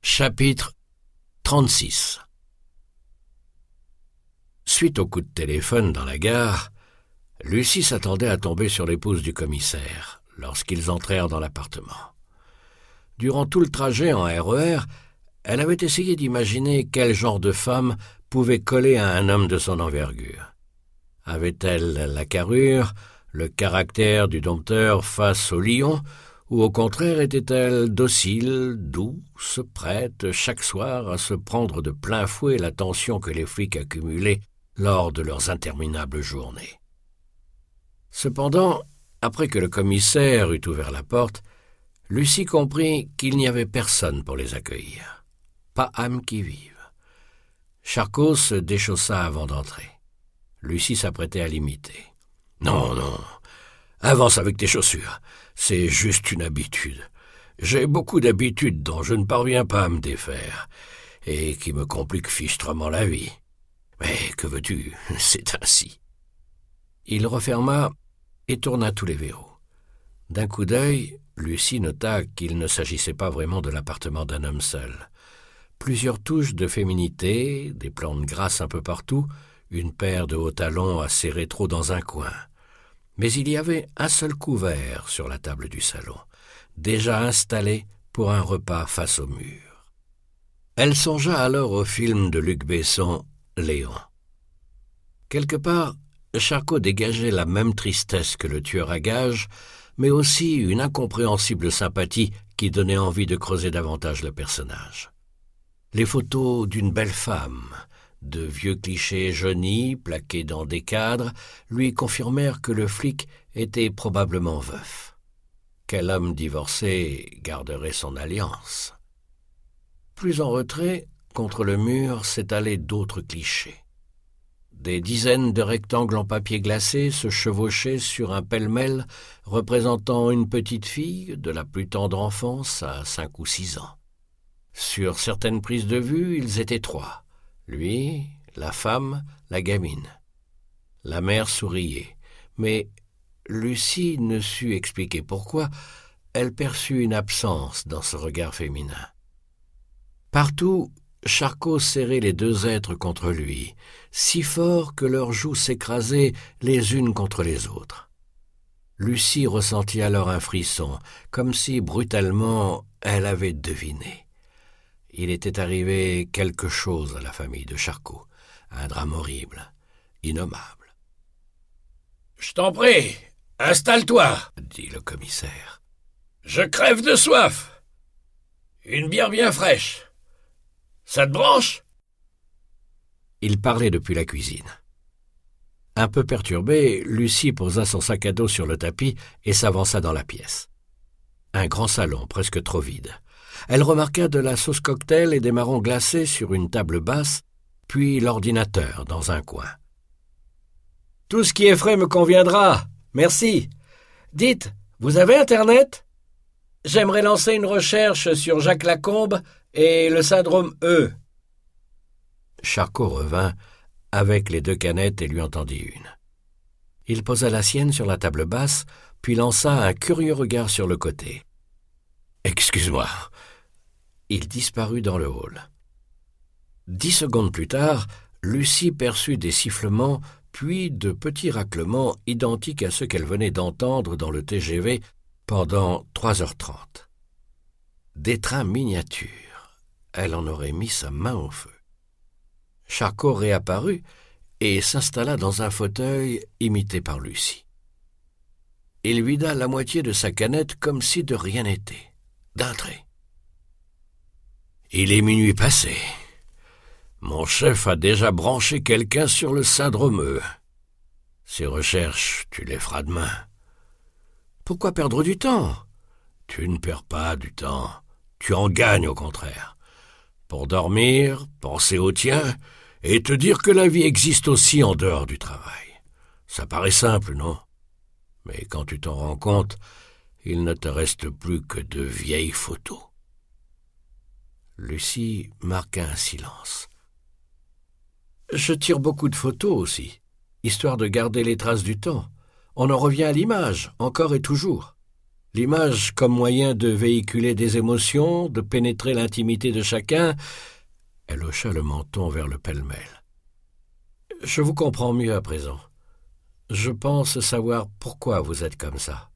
Chapitre 36. Suite au coup de téléphone dans la gare, Lucie s'attendait à tomber sur l'épouse du commissaire lorsqu'ils entrèrent dans l'appartement. Durant tout le trajet en RER, elle avait essayé d'imaginer quel genre de femme pouvait coller à un homme de son envergure. Avait-elle la carrure, le caractère du dompteur face au lion, ou au contraire était-elle docile, douce, prête chaque soir à se prendre de plein fouet l'attention que les flics accumulaient lors de leurs interminables journées. Cependant, après que le commissaire eut ouvert la porte, Lucie comprit qu'il n'y avait personne pour les accueillir. Pas âme qui vive. Charcot se déchaussa avant d'entrer. Lucie s'apprêtait à l'imiter. « Non, avance avec tes chaussures. C'est juste une habitude. J'ai beaucoup d'habitudes dont je ne parviens pas à me défaire, et qui me compliquent fichtrement la vie. Mais que veux-tu, c'est ainsi. » Il referma et tourna tous les verrous. D'un coup d'œil, Lucie nota qu'il ne s'agissait pas vraiment de l'appartement d'un homme seul. Plusieurs touches de féminité, des plantes grasses un peu partout, une paire de hauts talons assez rétro dans un coin. Mais il y avait un seul couvert sur la table du salon, déjà installé pour un repas face au mur. Elle songea alors au film de Luc Besson, Léon. Quelque part, Charcot dégageait la même tristesse que le tueur à gages, mais aussi une incompréhensible sympathie qui donnait envie de creuser davantage le personnage. Les photos d'une belle femme, de vieux clichés jaunis plaqués dans des cadres, lui confirmèrent que le flic était probablement veuf. Quel homme divorcé garderait son alliance? Plus en retrait, contre le mur, s'étalaient d'autres clichés. Des dizaines de rectangles en papier glacé se chevauchaient sur un pêle-mêle représentant une petite fille de la plus tendre enfance à 5 ou 6 ans. Sur certaines prises de vue, ils étaient 3. Lui, la femme, la gamine. La mère souriait, mais Lucie ne sut expliquer pourquoi elle perçut une absence dans ce regard féminin. Partout, Charcot serrait les deux êtres contre lui, si fort que leurs joues s'écrasaient les unes contre les autres. Lucie ressentit alors un frisson, comme si, brutalement, elle avait deviné. Il était arrivé quelque chose à la famille de Charcot, un drame horrible, innommable. « Je t'en prie, installe-toi, » dit le commissaire. « Je crève de soif. Une bière bien fraîche. Ça te branche ?» Il parlait depuis la cuisine. Un peu perturbée, Lucie posa son sac à dos sur le tapis et s'avança dans la pièce. Un grand salon, presque trop vide. Elle remarqua de la sauce cocktail et des marrons glacés sur une table basse, puis l'ordinateur dans un coin. « Tout ce qui est frais me conviendra, merci. Dites, vous avez Internet ? J'aimerais lancer une recherche sur Jacques Lacombe et le syndrome E. » Charcot revint avec les 2 canettes et lui en tendit une. Il posa la sienne sur la table basse, puis lança un curieux regard sur le côté. « Excuse-moi. » Il disparut dans le hall. 10 secondes plus tard, Lucie perçut des sifflements, puis de petits raclements identiques à ceux qu'elle venait d'entendre dans le TGV pendant 3h30. Des trains miniatures. Elle en aurait mis sa main au feu. Charcot réapparut et s'installa dans un fauteuil imité par Lucie. Il vida la moitié de sa canette comme si de rien n'était, d'un trait. « Il est minuit passé. Mon chef a déjà branché quelqu'un sur le syndrome E. Ces recherches, tu les feras demain. » « Pourquoi perdre du temps ? » ?»« Tu ne perds pas du temps. Tu en gagnes au contraire. Pour dormir, penser au tien et te dire que la vie existe aussi en dehors du travail. Ça paraît simple, non ? Mais quand tu t'en rends compte, il ne te reste plus que de vieilles photos. » Lucie marqua un silence. « Je tire beaucoup de photos aussi, histoire de garder les traces du temps. On en revient à l'image, encore et toujours. » L'image comme moyen de véhiculer des émotions, de pénétrer l'intimité de chacun. Elle hocha le menton vers le pêle-mêle. Je vous comprends mieux à présent. Je pense savoir pourquoi vous êtes comme ça.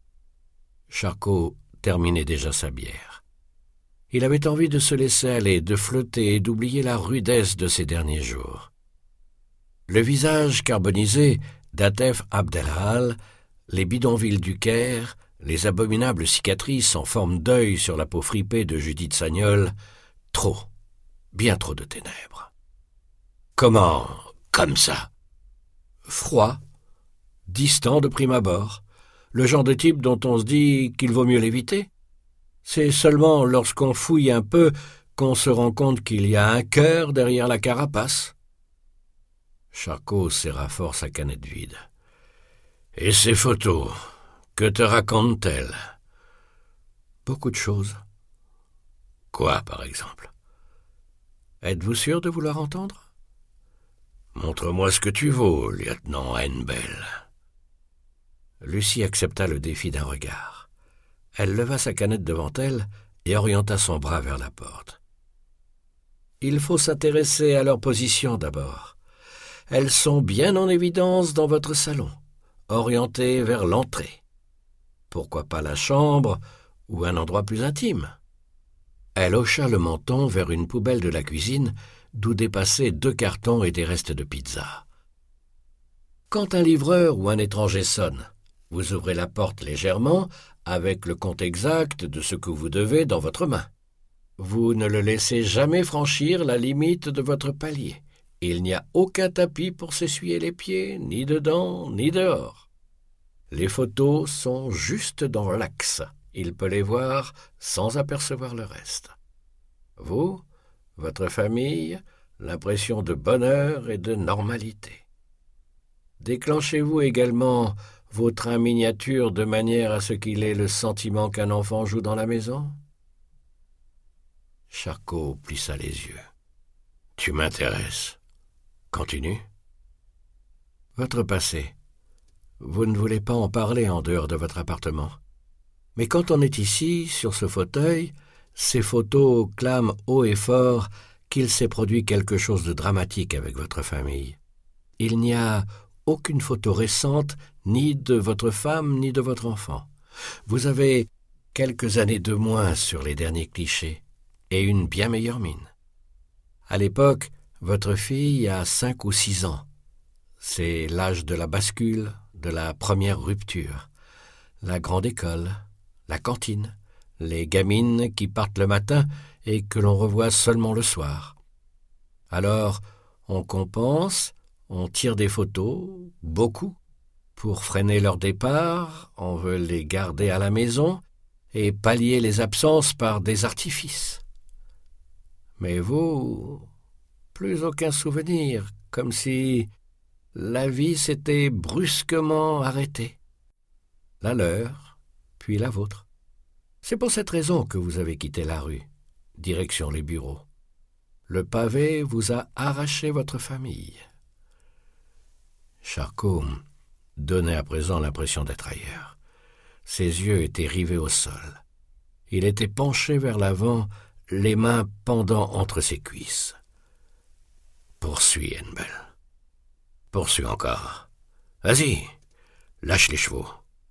Charcot terminait déjà sa bière. Il avait envie de se laisser aller, de flotter et d'oublier la rudesse de ces derniers jours. Le visage carbonisé d'Atef Abdelhal, les bidonvilles du Caire, les abominables cicatrices en forme d'œil sur la peau fripée de Judith Sagnol, trop, bien trop de ténèbres. Comment, comme ça? Froid, distant de prime abord, le genre de type dont on se dit qu'il vaut mieux l'éviter. C'est seulement lorsqu'on fouille un peu qu'on se rend compte qu'il y a un cœur derrière la carapace. Charcot serra fort sa canette vide. « Et ces photos, que te racontent-elles ?»« Beaucoup de choses. »« Quoi, par exemple ?»« Êtes-vous sûr de vouloir entendre ?»« Montre-moi ce que tu vaux, lieutenant Henbel. » Lucie accepta le défi d'un regard. Elle leva sa canette devant elle et orienta son bras vers la porte. « Il faut s'intéresser à leur position d'abord. Elles sont bien en évidence dans votre salon, orientées vers l'entrée. Pourquoi pas la chambre ou un endroit plus intime ?» Elle hocha le menton vers une poubelle de la cuisine d'où dépassaient 2 cartons et des restes de pizza. Quand un livreur ou un étranger sonne, vous ouvrez la porte légèrement avec le compte exact de ce que vous devez dans votre main. Vous ne le laissez jamais franchir la limite de votre palier. Il n'y a aucun tapis pour s'essuyer les pieds, ni dedans, ni dehors. Les photos sont juste dans l'axe. Il peut les voir sans apercevoir le reste. Vous, votre famille, l'impression de bonheur et de normalité. Déclenchez-vous également vos trains miniatures de manière à ce qu'il ait le sentiment qu'un enfant joue dans la maison? Charcot plissa les yeux. « Tu m'intéresses. Continue. » Votre passé. Vous ne voulez pas en parler en dehors de votre appartement. Mais quand on est ici, sur ce fauteuil, ces photos clament haut et fort qu'il s'est produit quelque chose de dramatique avec votre famille. Il n'y a aucune photo récente, ni de votre femme, ni de votre enfant. Vous avez quelques années de moins sur les derniers clichés, et une bien meilleure mine. À l'époque, votre fille a 5 ou 6 ans. C'est l'âge de la bascule, de la première rupture. La grande école, la cantine, les gamines qui partent le matin et que l'on revoit seulement le soir. Alors, on compense, on tire des photos, beaucoup. Pour freiner leur départ, on veut les garder à la maison et pallier les absences par des artifices. Mais vous, plus aucun souvenir, comme si la vie s'était brusquement arrêtée. La leur, puis la vôtre. C'est pour cette raison que vous avez quitté la rue, direction les bureaux. Le pavé vous a arraché votre famille. Charcot donnait à présent l'impression d'être ailleurs. Ses yeux étaient rivés au sol. Il était penché vers l'avant, les mains pendant entre ses cuisses. Poursuis, Henbel. Poursuis encore. Vas-y, lâche les chevaux.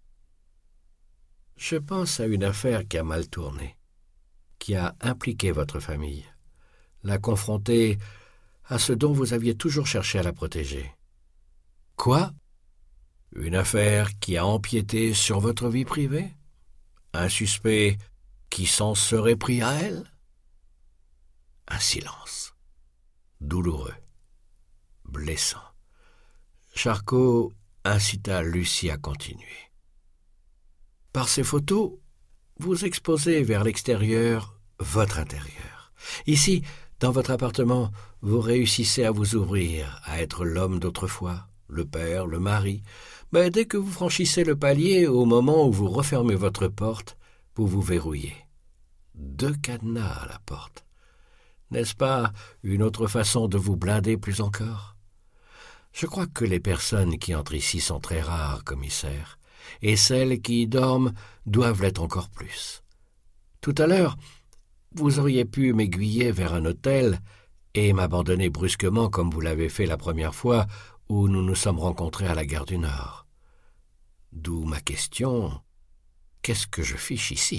Je pense à une affaire qui a mal tourné, qui a impliqué votre famille, l'a confrontée à ce dont vous aviez toujours cherché à la protéger. Quoi? Une affaire qui a empiété sur votre vie privée? Un suspect qui s'en serait pris à elle? Un silence. Douloureux. Blessant. Charcot incita Lucie à continuer. Par ces photos, vous exposez vers l'extérieur votre intérieur. Ici, dans votre appartement, vous réussissez à vous ouvrir, à être l'homme d'autrefois, le père, le mari. Mais dès que vous franchissez le palier, au moment où vous refermez votre porte, vous vous verrouillez. 2 cadenas à la porte. N'est-ce pas une autre façon de vous blinder plus encore? Je crois que les personnes qui entrent ici sont très rares, commissaire, et celles qui y dorment doivent l'être encore plus. Tout à l'heure, vous auriez pu m'aiguiller vers un hôtel et m'abandonner brusquement comme vous l'avez fait la première fois où nous nous sommes rencontrés à la gare du Nord. D'où ma question, qu'est-ce que je fiche ici ?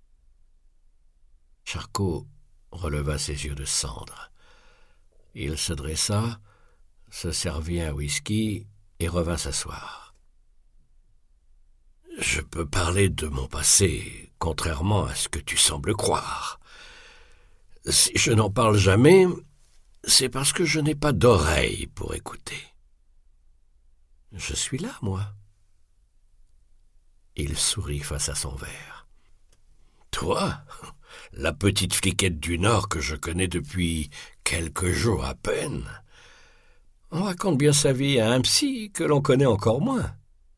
Charcot releva ses yeux de cendre. Il se dressa, se servit un whisky et revint s'asseoir. « Je peux parler de mon passé, contrairement à ce que tu sembles croire. Si je n'en parle jamais, c'est parce que je n'ai pas d'oreille pour écouter. Je suis là, moi. » Il sourit face à son verre. « Toi, la petite fliquette du Nord que je connais depuis quelques jours à peine. On raconte bien sa vie à un psy que l'on connaît encore moins. »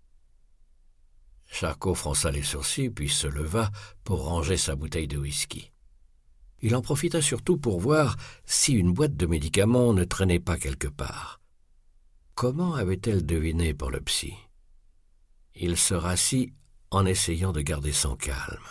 Charcot fronça les sourcils puis se leva pour ranger sa bouteille de whisky. Il en profita surtout pour voir si une boîte de médicaments ne traînait pas quelque part. Comment avait-elle deviné pour le psy ? Il se rassit en essayant de garder son calme.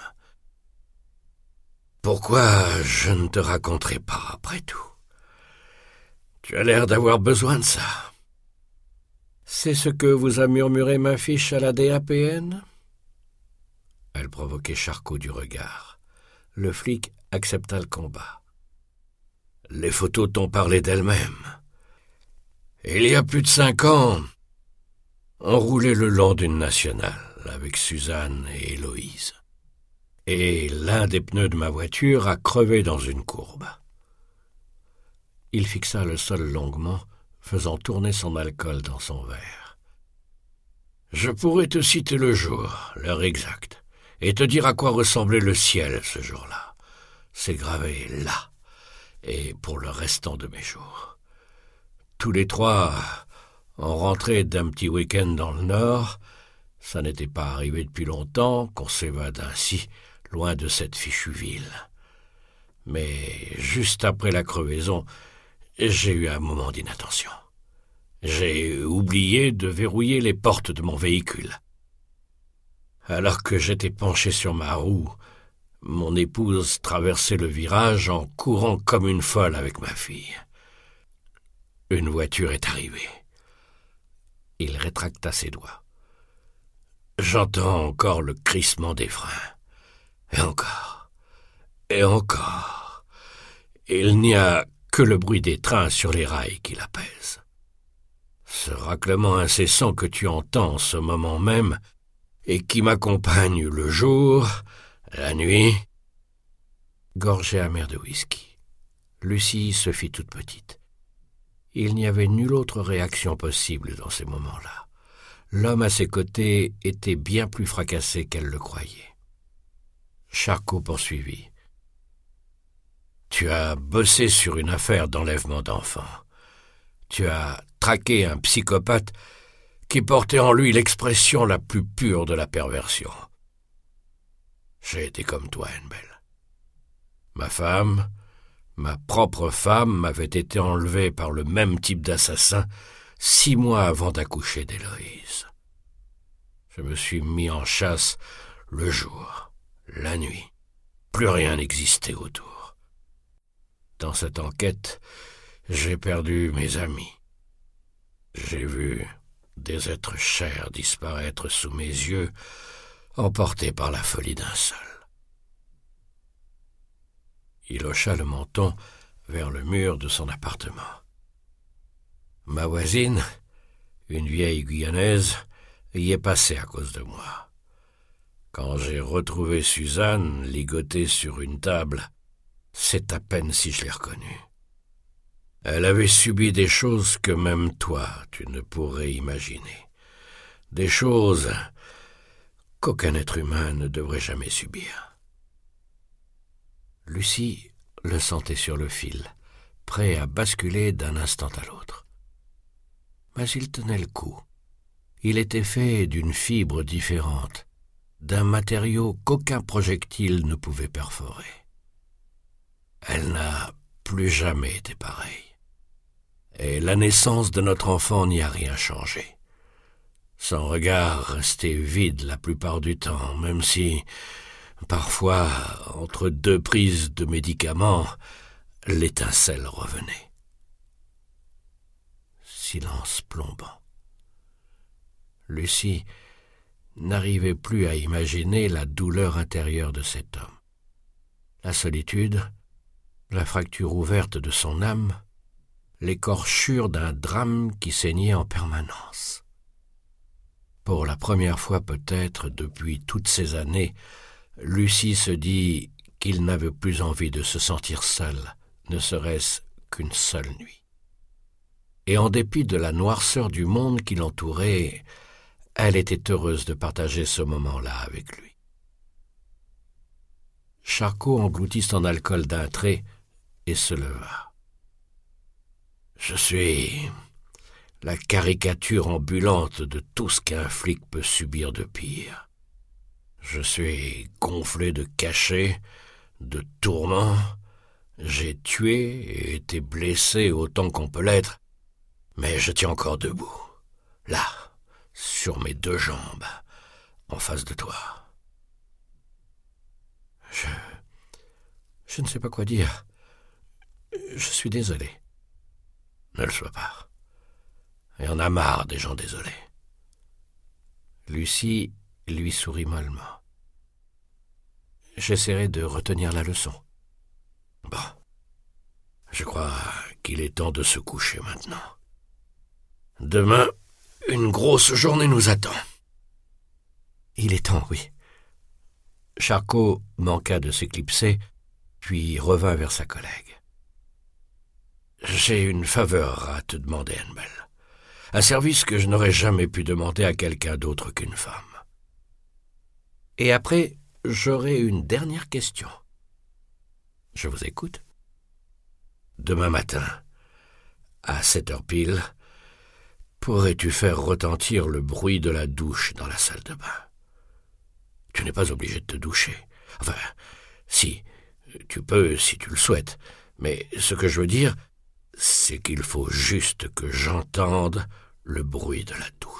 « Pourquoi je ne te raconterai pas après tout ? Tu as l'air d'avoir besoin de ça. » « C'est ce que vous a murmuré ma fiche à la DAPN ?» Elle provoquait Charcot du regard. Le flic accepta le combat. « Les photos t'ont parlé d'elles-mêmes. Il y a plus de 5 ans, on roulait le long d'une nationale avec Suzanne et Héloïse. Et l'un des pneus de ma voiture a crevé dans une courbe. » Il fixa le sol longuement, faisant tourner son alcool dans son verre. « Je pourrais te citer le jour, l'heure exacte, et te dire à quoi ressemblait le ciel ce jour-là. C'est gravé là, et pour le restant de mes jours. Tous les 3, on rentrait d'un petit week-end dans le Nord. Ça n'était pas arrivé depuis longtemps qu'on s'évade ainsi, loin de cette fichue ville. Mais juste après la crevaison, j'ai eu un moment d'inattention. J'ai oublié de verrouiller les portes de mon véhicule. Alors que j'étais penché sur ma roue, mon épouse traversait le virage en courant comme une folle avec ma fille. Une voiture est arrivée. Il rétracta ses doigts. J'entends encore le crissement des freins. Et encore. Et encore. Il n'y a que le bruit des trains sur les rails qui l'apaise. Ce raclement incessant que tu entends en ce moment même et qui m'accompagne le jour, la nuit. Gorgée amère de whisky. Lucie se fit toute petite. Il n'y avait nulle autre réaction possible dans ces moments-là. L'homme à ses côtés était bien plus fracassé qu'elle le croyait. Charcot poursuivit. « Tu as bossé sur une affaire d'enlèvement d'enfants. Tu as traqué un psychopathe qui portait en lui l'expression la plus pure de la perversion. J'ai été comme toi, Annabelle. Ma femme, ma propre femme, m'avait été enlevée par le même type d'assassin 6 mois avant d'accoucher d'Héloïse. Je me suis mis en chasse le jour, la nuit. Plus rien n'existait autour. Dans cette enquête, j'ai perdu mes amis. J'ai vu des êtres chers disparaître sous mes yeux, emportés par la folie d'un seul. » Il hocha le menton vers le mur de son appartement. Ma voisine, une vieille Guyanaise, y est passée à cause de moi. Quand j'ai retrouvé Suzanne ligotée sur une table, c'est à peine si je l'ai reconnue. Elle avait subi des choses que même toi, tu ne pourrais imaginer. Des choses qu'aucun être humain ne devrait jamais subir. Lucie le sentait sur le fil, prêt à basculer d'un instant à l'autre. Mais il tenait le coup. Il était fait d'une fibre différente, d'un matériau qu'aucun projectile ne pouvait perforer. Elle n'a plus jamais été pareille. Et la naissance de notre enfant n'y a rien changé. Son regard restait vide la plupart du temps, même si, parfois, entre deux prises de médicaments, l'étincelle revenait. Silence plombant. Lucie n'arrivait plus à imaginer la douleur intérieure de cet homme. La solitude, la fracture ouverte de son âme, l'écorchure d'un drame qui saignait en permanence. Pour la première fois peut-être depuis toutes ces années, Lucie se dit qu'il n'avait plus envie de se sentir seule, ne serait-ce qu'une seule nuit. Et en dépit de la noirceur du monde qui l'entourait, elle était heureuse de partager ce moment-là avec lui. Charcot engloutit son alcool d'un trait et se leva. « Je suis la caricature ambulante de tout ce qu'un flic peut subir de pire. Je suis gonflé de cachets, de tourments. J'ai tué et été blessé autant qu'on peut l'être, mais je tiens encore debout, là, sur mes deux jambes, en face de toi. Je ne sais pas quoi dire. Je suis désolé. Ne le sois pas. Il y en a marre des gens désolés. » Lucie lui sourit mollement. « J'essaierai de retenir la leçon. » Bon, je crois qu'il est temps de se coucher maintenant. Demain, une grosse journée nous attend. Il est temps, oui. Charcot manqua de s'éclipser, puis revint vers sa collègue. « J'ai une faveur à te demander, Annabelle. Un service que je n'aurais jamais pu demander à quelqu'un d'autre qu'une femme. Et après, j'aurai une dernière question. Je vous écoute. Demain matin, à 7h pile, pourrais-tu faire retentir le bruit de la douche dans la salle de bain? Tu n'es pas obligé de te doucher. Enfin, si, tu peux si tu le souhaites. Mais ce que je veux dire, c'est qu'il faut juste que j'entende le bruit de la douche. »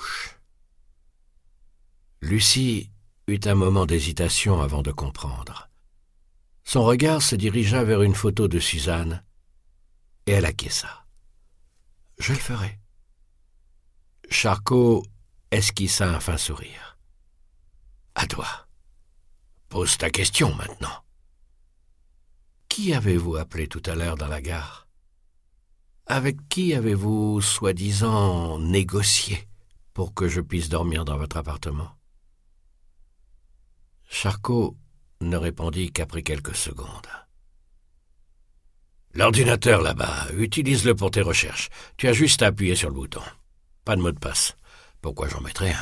Lucie eut un moment d'hésitation avant de comprendre. Son regard se dirigea vers une photo de Suzanne, et elle acquiesça. « Je le ferai. » Charcot esquissa un fin sourire. « À toi. Pose ta question maintenant. Qui avez-vous appelé tout à l'heure dans la gare? Avec qui avez-vous, soi-disant, négocié pour que je puisse dormir dans votre appartement ?» Charcot ne répondit qu'après quelques secondes. « L'ordinateur là-bas, utilise-le pour tes recherches. Tu as juste à appuyer sur le bouton. Pas de mot de passe. Pourquoi j'en mettrais un ?